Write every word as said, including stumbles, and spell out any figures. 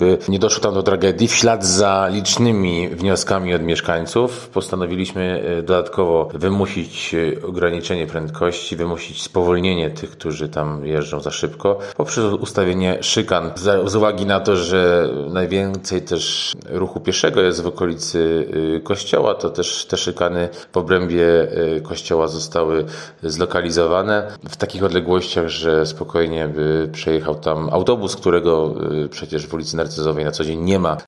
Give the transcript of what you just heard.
żeby nie doszło tam do tragedii, w ślad za licznymi wnioskami od mieszkańców postanowiliśmy dodatkowo wymusić ograniczenie prędkości, wymusić spowolnienie tych, którzy tam jeżdżą za szybko, poprzez ustawienie szykan. Z uwagi na to, że najwięcej też ruchu pieszego jest w okolicy kościoła, to też te szykany w obrębie kościoła zostały zlokalizowane w takich odległościach, że spokojnie by przejechał tam autobus, którego przecież w ulicy Narcyzowej na co dzień nie ma.